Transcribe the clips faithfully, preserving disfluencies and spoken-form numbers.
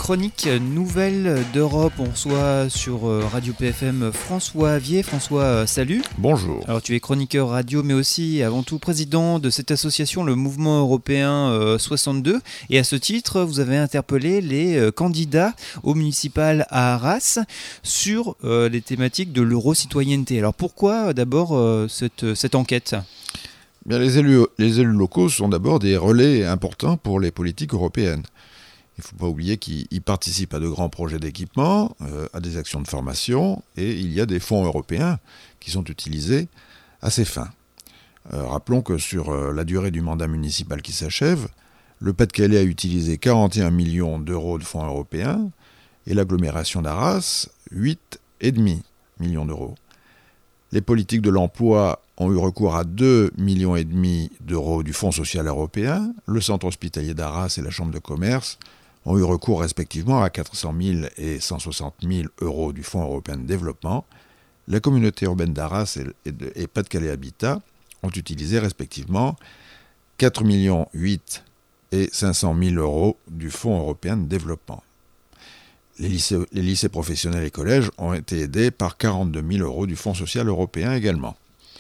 chronique Nouvelles d'Europe. On reçoit sur Radio P F M François Avier. François, salut. Bonjour. Alors tu es chroniqueur radio, mais aussi avant tout président de cette association, le Mouvement Européen euh, soixante-deux. Et à ce titre, vous avez interpellé les euh, candidats au municipal à Arras sur euh, les thématiques de l'euro-citoyenneté. Alors pourquoi d'abord euh, cette, cette enquête ? Bien, les élus, les élus locaux sont d'abord des relais importants pour les politiques européennes. Il ne faut pas oublier qu'ils participent à de grands projets d'équipement, euh, à des actions de formation, et il y a des fonds européens qui sont utilisés à ces fins. Euh, rappelons que sur euh, la durée du mandat municipal qui s'achève, le Pas-de-Calais a utilisé quarante et un millions d'euros de fonds européens, et l'agglomération d'Arras, huit virgule cinq millions d'euros. Les politiques de l'emploi ont eu recours à deux virgule cinq millions d'euros du Fonds social européen. Le centre hospitalier d'Arras et la chambre de commerce ont eu recours respectivement à quatre cent mille et cent soixante mille euros du Fonds européen de développement. La communauté urbaine d'Arras et, et, et Pas-de-Calais Habitat ont utilisé respectivement quatre virgule huit millions et cinq cent mille euros du Fonds européen de développement. Les lycées, les lycées professionnels et collèges ont été aidés par quarante-deux mille euros du Fonds social européen également.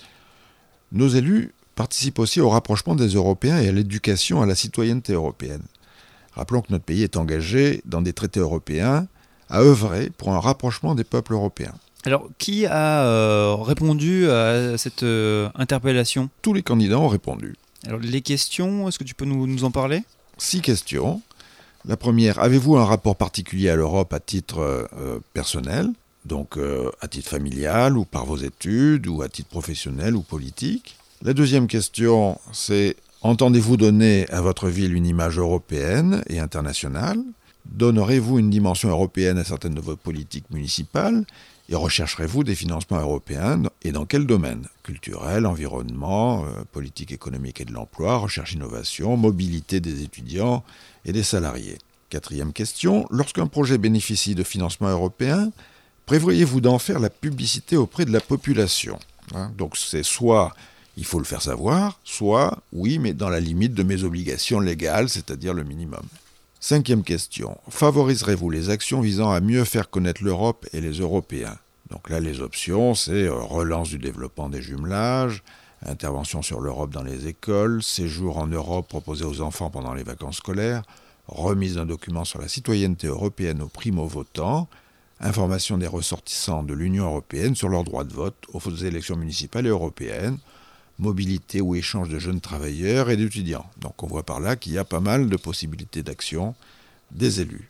Nos élus participent aussi au rapprochement des Européens et à l'éducation à la citoyenneté européenne. Rappelons que notre pays est engagé dans des traités européens à œuvrer pour un rapprochement des peuples européens. Alors, qui a euh, répondu à cette euh, interpellation ? Tous les candidats ont répondu. Alors, les questions, est-ce que tu peux nous, nous en parler ? Six questions. La première, avez-vous un rapport particulier à l'Europe à titre euh, personnel, donc euh, à titre familial ou par vos études ou à titre professionnel ou politique ? La deuxième question, c'est entendez-vous donner à votre ville une image européenne et internationale ? Donnerez-vous une dimension européenne à certaines de vos politiques municipales ? Et rechercherez-vous des financements européens et dans quel domaine ? Culturel, environnement, euh, politique économique et de l'emploi, recherche-innovation, mobilité des étudiants et des salariés. Quatrième question, lorsqu'un projet bénéficie de financements européens, prévoyez-vous d'en faire la publicité auprès de la population ? hein, Donc c'est soit il faut le faire savoir, soit oui, mais dans la limite de mes obligations légales, c'est-à-dire le minimum. Cinquième question, favoriserez-vous les actions visant à mieux faire connaître l'Europe et les Européens ? Donc là, les options, c'est relance du développement des jumelages, intervention sur l'Europe dans les écoles, séjour en Europe proposé aux enfants pendant les vacances scolaires, remise d'un document sur la citoyenneté européenne aux primo-votants, information des ressortissants de l'Union européenne sur leur droit de vote aux élections municipales et européennes, mobilité ou échange de jeunes travailleurs et d'étudiants. Donc on voit par là qu'il y a pas mal de possibilités d'action des élus.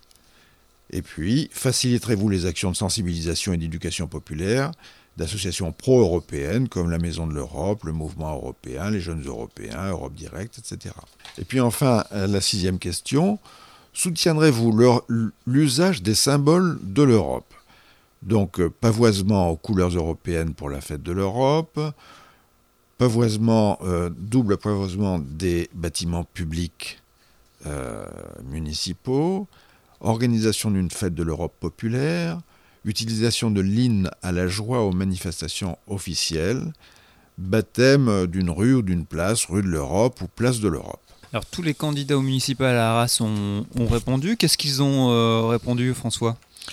Et puis, faciliterez-vous les actions de sensibilisation et d'éducation populaire d'associations pro-européennes comme la Maison de l'Europe, le Mouvement européen, les Jeunes Européens, Europe Direct, et cetera. Et puis enfin, la sixième question, soutiendrez-vous leur, l'usage des symboles de l'Europe ? Donc, pavoisement aux couleurs européennes pour la fête de l'Europe, pavoisement, euh, double pavoisement des bâtiments publics euh, municipaux, organisation d'une fête de l'Europe populaire, utilisation de l'hymne à la joie aux manifestations officielles, baptême d'une rue ou d'une place, rue de l'Europe ou place de l'Europe. Alors tous les candidats au municipal à Arras ont, ont répondu. Qu'est-ce qu'ils ont euh, répondu, François ?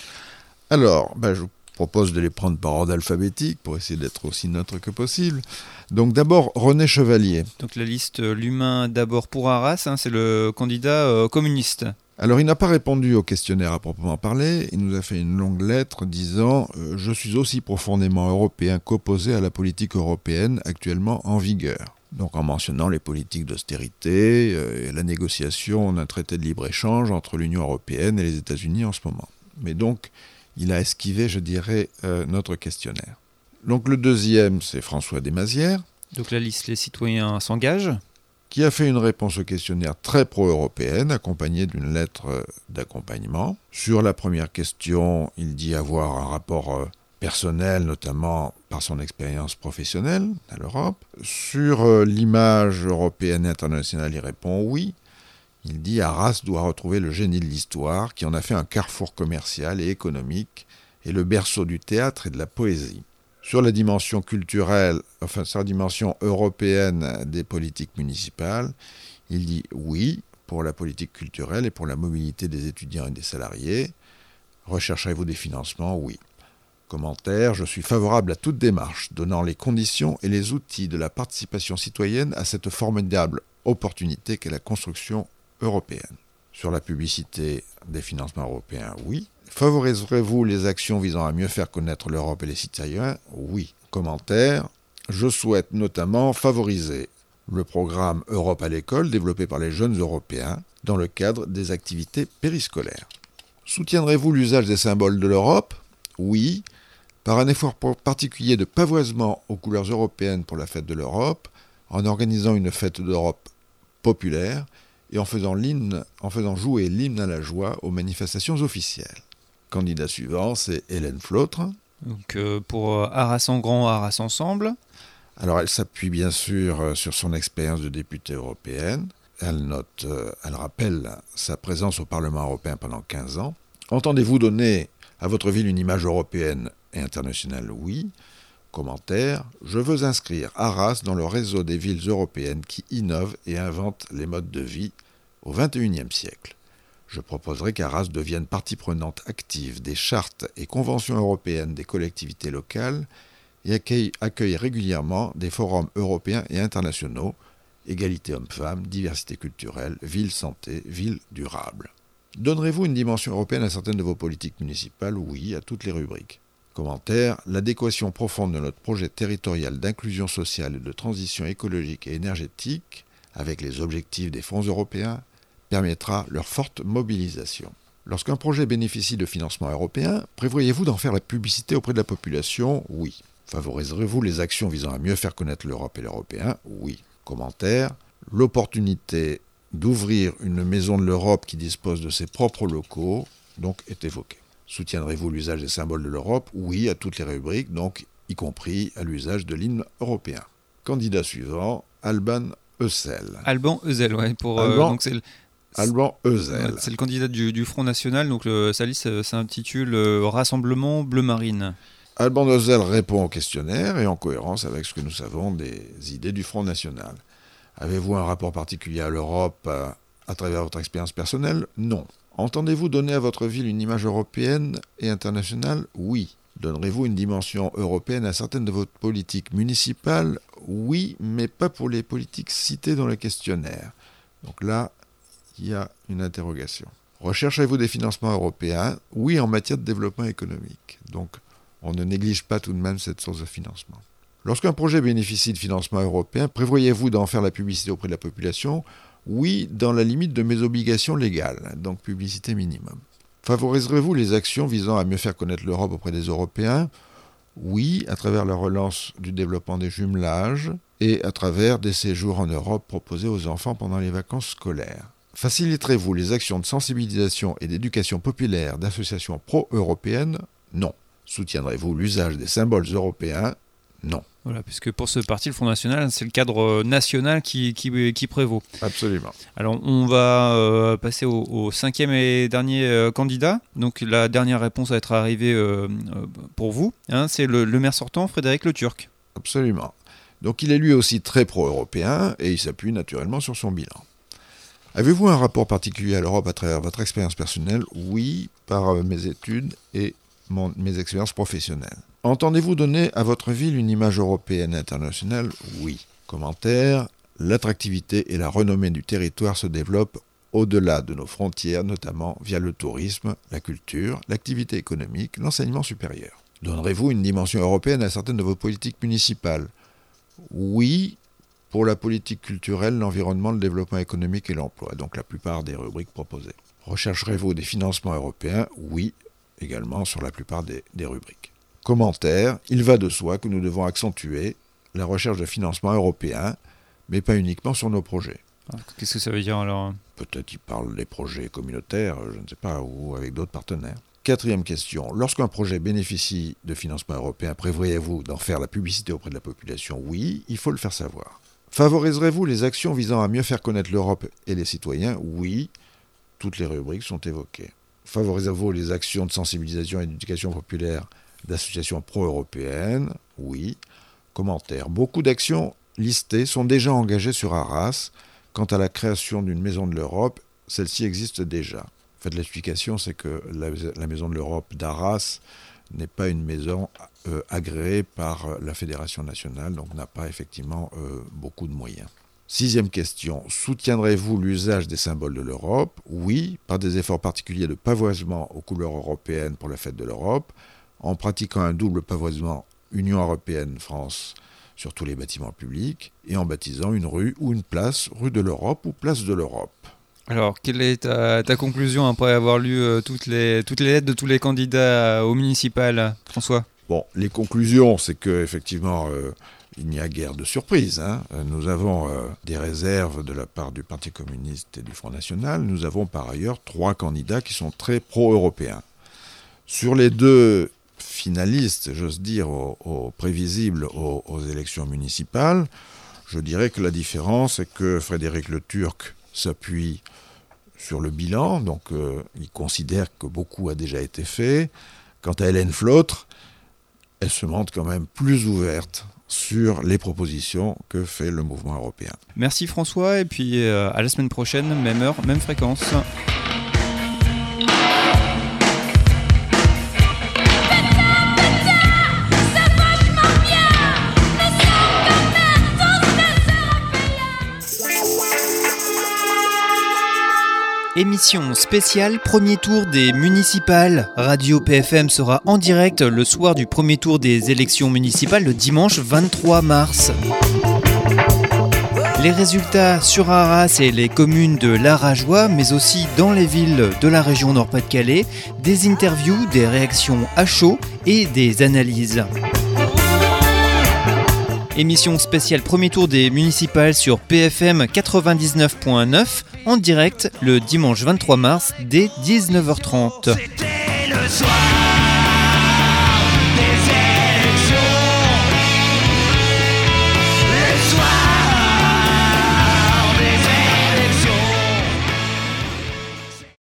Alors, ben, je propose de les prendre par ordre alphabétique pour essayer d'être aussi neutre que possible. Donc d'abord, René Chevalier. Donc la liste euh, L'Humain d'abord pour Arras, hein, c'est le candidat euh, communiste. Alors il n'a pas répondu au questionnaire à proprement parler, il nous a fait une longue lettre disant euh, « Je suis aussi profondément européen qu'opposé à la politique européenne actuellement en vigueur ». Donc en mentionnant les politiques d'austérité euh, et la négociation d'un traité de libre-échange entre l'Union européenne et les États-Unis en ce moment. Mais donc, il a esquivé, je dirais, euh, notre questionnaire. Donc le deuxième, c'est François Desmazières. Donc la liste Les Citoyens s'engagent. Qui a fait une réponse au questionnaire très pro-européenne, accompagnée d'une lettre d'accompagnement. Sur la première question, il dit avoir un rapport personnel, notamment par son expérience professionnelle à l'Europe. Sur l'image européenne et internationale, il répond oui. Il dit Arras doit retrouver le génie de l'histoire, qui en a fait un carrefour commercial et économique, et le berceau du théâtre et de la poésie. Sur la dimension culturelle, enfin sur la dimension européenne des politiques municipales, il dit oui, pour la politique culturelle et pour la mobilité des étudiants et des salariés. Rechercherez-vous des financements? Oui. Commentaire, je suis favorable à toute démarche donnant les conditions et les outils de la participation citoyenne à cette formidable opportunité qu'est la construction européenne. Sur la publicité des financements européens, oui. Favoriserez-vous les actions visant à mieux faire connaître l'Europe et les citoyens? Oui. Commentaire, je souhaite notamment favoriser le programme Europe à l'école développé par les jeunes Européens dans le cadre des activités périscolaires. Soutiendrez-vous l'usage des symboles de l'Europe? Oui. Par un effort particulier de pavoisement aux couleurs européennes pour la fête de l'Europe, en organisant une fête d'Europe populaire et en faisant, l'hymne, en faisant jouer l'hymne à la joie aux manifestations officielles. Candidat suivant, c'est Hélène Flautre. Donc euh, pour euh, Arras en grand, Arras ensemble. Alors elle s'appuie bien sûr euh, sur son expérience de députée européenne. Elle note, euh, elle rappelle sa présence au Parlement européen pendant quinze ans. Entendez-vous donner à votre ville une image européenne et internationale? Oui. Commentaire, je veux inscrire Arras dans le réseau des villes européennes qui innovent et inventent les modes de vie au vingt et unième siècle. Je proposerai qu'Arras devienne partie prenante active des chartes et conventions européennes des collectivités locales et accueille, accueille régulièrement des forums européens et internationaux, égalité hommes-femmes, diversité culturelle, ville santé, ville durable. Donnerez-vous une dimension européenne à certaines de vos politiques municipales? Oui, à toutes les rubriques. Commentaire, l'adéquation profonde de notre projet territorial d'inclusion sociale et de transition écologique et énergétique avec les objectifs des fonds européens permettra leur forte mobilisation. Lorsqu'un projet bénéficie de financement européen, prévoyez-vous d'en faire la publicité auprès de la population? Oui. Favoriserez-vous les actions visant à mieux faire connaître l'Europe et l'Européen? Oui. Commentaire, l'opportunité d'ouvrir une maison de l'Europe qui dispose de ses propres locaux, donc, est évoquée. Soutiendrez-vous l'usage des symboles de l'Europe? Oui, à toutes les rubriques, donc y compris à l'usage de l'hymne européen. Candidat suivant, Alban Eusel. Alban Eusel, ouais. Pour, Alban, euh, donc c'est le, Alban Eusel. C'est le candidat du, du Front National, donc le, sa liste s'intitule euh, Rassemblement Bleu Marine. Alban Eusel répond au questionnaire et en cohérence avec ce que nous savons des idées du Front National. Avez-vous un rapport particulier à l'Europe à, à travers votre expérience personnelle? Non. Entendez-vous donner à votre ville une image européenne et internationale? Oui. Donnerez-vous une dimension européenne à certaines de vos politiques municipales? Oui, mais pas pour les politiques citées dans le questionnaire. Donc là, il y a une interrogation. Recherchez-vous des financements européens? Oui, en matière de développement économique. Donc, on ne néglige pas tout de même cette source de financement. Lorsqu'un projet bénéficie de financement européen, prévoyez-vous d'en faire la publicité auprès de la population? Oui, dans la limite de mes obligations légales, donc publicité minimum. Favoriserez-vous les actions visant à mieux faire connaître l'Europe auprès des Européens? Oui, à travers la relance du développement des jumelages et à travers des séjours en Europe proposés aux enfants pendant les vacances scolaires. Faciliterez-vous les actions de sensibilisation et d'éducation populaire d'associations pro-européennes? Non. Soutiendrez-vous l'usage des symboles européens? Non. Voilà, puisque pour ce parti, le Front National, c'est le cadre national qui, qui, qui prévaut. Absolument. Alors, on va euh, passer au, au cinquième et dernier euh, candidat. Donc, la dernière réponse va être arrivée euh, pour vous. Hein, c'est le, le maire sortant, Frédéric Le Turc. Absolument. Donc, il est lui aussi très pro-européen et il s'appuie naturellement sur son bilan. Avez-vous un rapport particulier à l'Europe à travers votre expérience personnelle? Oui, par euh, mes études et mon, mes expériences professionnelles. Entendez-vous donner à votre ville une image européenne et internationale? Oui. Commentaire, l'attractivité et la renommée du territoire se développent au-delà de nos frontières, notamment via le tourisme, la culture, l'activité économique, l'enseignement supérieur. Donnerez-vous une dimension européenne à certaines de vos politiques municipales? Oui, pour la politique culturelle, l'environnement, le développement économique et l'emploi, donc la plupart des rubriques proposées. Rechercherez-vous des financements européens? Oui, également sur la plupart des, des rubriques. Commentaire, il va de soi que nous devons accentuer la recherche de financement européen, mais pas uniquement sur nos projets. Qu'est-ce que ça veut dire alors? Peut-être il parle des projets communautaires, je ne sais pas, ou avec d'autres partenaires. Quatrième question, lorsqu'un projet bénéficie de financement européen, prévoyez-vous d'en faire la publicité auprès de la population? Oui, il faut le faire savoir. Favoriserez-vous les actions visant à mieux faire connaître l'Europe et les citoyens? Oui, toutes les rubriques sont évoquées. Favorisez-vous les actions de sensibilisation et d'éducation populaire d'associations pro-européennes? Oui. Commentaire. Beaucoup d'actions listées sont déjà engagées sur Arras, Quant à la création d'une maison de l'Europe, celle-ci existe déjà. En fait, l'explication, c'est que la, la maison de l'Europe d'Arras n'est pas une maison euh, agréée par la Fédération nationale, donc n'a pas effectivement euh, beaucoup de moyens. Sixième question, soutiendrez-vous l'usage des symboles de l'Europe ? Oui, par des efforts particuliers de pavoisement aux couleurs européennes pour la fête de l'Europe, en pratiquant un double pavoisement Union européenne-France sur tous les bâtiments publics, et en baptisant une rue ou une place, rue de l'Europe ou place de l'Europe. Alors, quelle est ta, ta conclusion après avoir lu euh, toutes, les, toutes les lettres de tous les candidats au municipal, François ? Bon, les conclusions, c'est qu'effectivement, euh, il n'y a guère de surprise. Hein. Nous avons euh, des réserves de la part du Parti communiste et du Front national. Nous avons par ailleurs trois candidats qui sont très pro-européens. Sur les deux finalistes, j'ose dire, au, au prévisibles aux, aux élections municipales, je dirais que la différence est que Frédéric Le Turc s'appuie sur le bilan, donc euh, il considère que beaucoup a déjà été fait. Quant à Hélène Flautre, elle se montre quand même plus ouverte sur les propositions que fait le mouvement européen. Merci François, et puis euh, à la semaine prochaine, même heure, même fréquence. Émission spéciale premier tour des municipales. Radio P F M sera en direct le soir du premier tour des élections municipales le dimanche vingt-trois mars. Les résultats sur Arras et les communes de l'Arageois, mais aussi dans les villes de la région Nord-Pas-de-Calais, des interviews, des réactions à chaud et des analyses. Émission spéciale premier tour des municipales sur P F M quatre-vingt-dix-neuf point neuf en direct le dimanche vingt-trois mars dès dix-neuf heures trente. C'était le soir.